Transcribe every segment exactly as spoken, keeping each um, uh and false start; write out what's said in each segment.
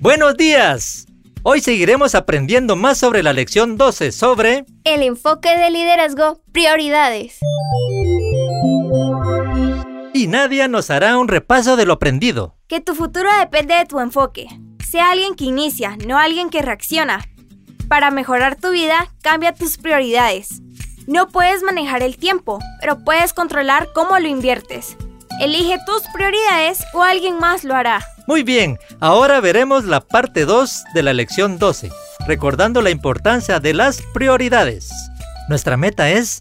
¡Buenos días! Hoy seguiremos aprendiendo más sobre la lección doce sobre... el enfoque de liderazgo, prioridades. Y Nadia nos hará un repaso de lo aprendido. Que tu futuro depende de tu enfoque. Sea alguien que inicia, no alguien que reacciona. Para mejorar tu vida, cambia tus prioridades. No puedes manejar el tiempo, pero puedes controlar cómo lo inviertes. Elige tus prioridades o alguien más lo hará. Muy bien, ahora veremos la parte dos de la lección doce, recordando la importancia de las prioridades. Nuestra meta es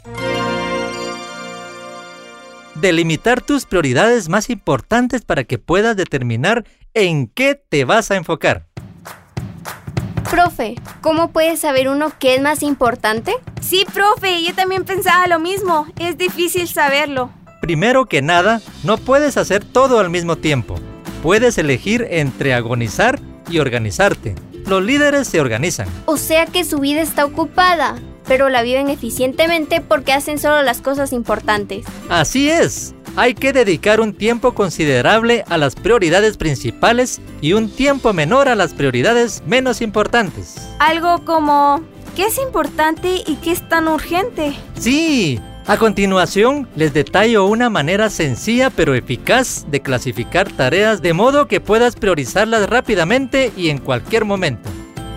delimitar tus prioridades más importantes para que puedas determinar en qué te vas a enfocar. Profe, ¿cómo puede saber uno qué es más importante? Sí, profe, yo también pensaba lo mismo. Es difícil saberlo. Primero que nada, no puedes hacer todo al mismo tiempo. Puedes elegir entre agonizar y organizarte. Los líderes se organizan. O sea que su vida está ocupada, pero la viven eficientemente porque hacen solo las cosas importantes. Así es. Hay que dedicar un tiempo considerable a las prioridades principales y un tiempo menor a las prioridades menos importantes. Algo como, ¿qué es importante y qué es tan urgente? Sí. A continuación, les detallo una manera sencilla pero eficaz de clasificar tareas de modo que puedas priorizarlas rápidamente y en cualquier momento.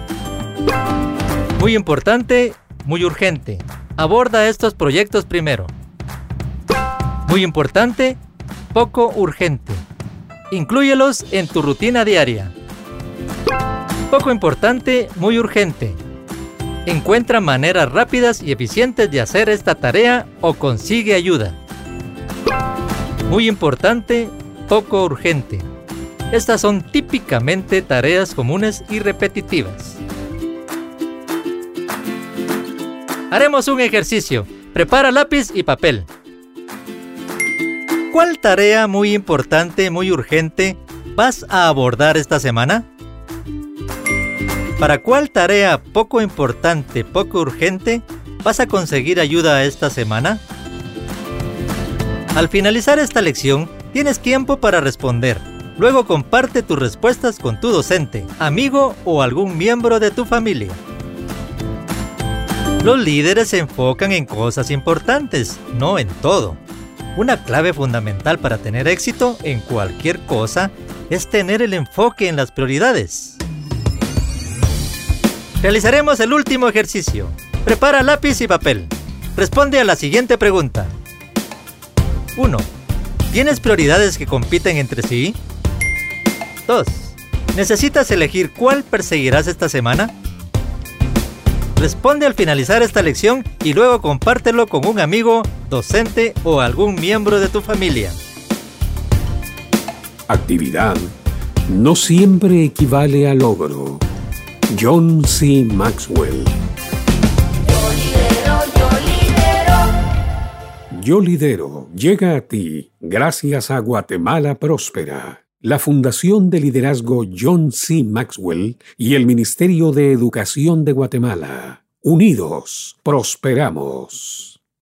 Muy importante, muy urgente. Aborda estos proyectos primero. Muy importante, poco urgente. Inclúyelos en tu rutina diaria. Poco importante, muy urgente. Encuentra maneras rápidas y eficientes de hacer esta tarea o consigue ayuda. Muy importante, poco urgente. Estas son típicamente tareas comunes y repetitivas. Haremos un ejercicio. Prepara lápiz y papel. ¿Cuál tarea muy importante, muy urgente vas a abordar esta semana? ¿Para cuál tarea poco importante, poco urgente vas a conseguir ayuda esta semana? Al finalizar esta lección, tienes tiempo para responder. Luego comparte tus respuestas con tu docente, amigo o algún miembro de tu familia. Los líderes se enfocan en cosas importantes, no en todo. Una clave fundamental para tener éxito en cualquier cosa es tener el enfoque en las prioridades. Realizaremos el último ejercicio. Prepara lápiz y papel. Responde a la siguiente pregunta. uno. ¿Tienes prioridades que compiten entre sí? dos. ¿Necesitas elegir cuál perseguirás esta semana? Responde al finalizar esta lección y luego compártelo con un amigo, docente o algún miembro de tu familia. Actividad no siempre equivale a logro. John C. Maxwell. Yo lidero, yo lidero. Yo lidero llega a ti gracias a Guatemala Próspera, la Fundación de Liderazgo John C. Maxwell y el Ministerio de Educación de Guatemala. Unidos, prosperamos.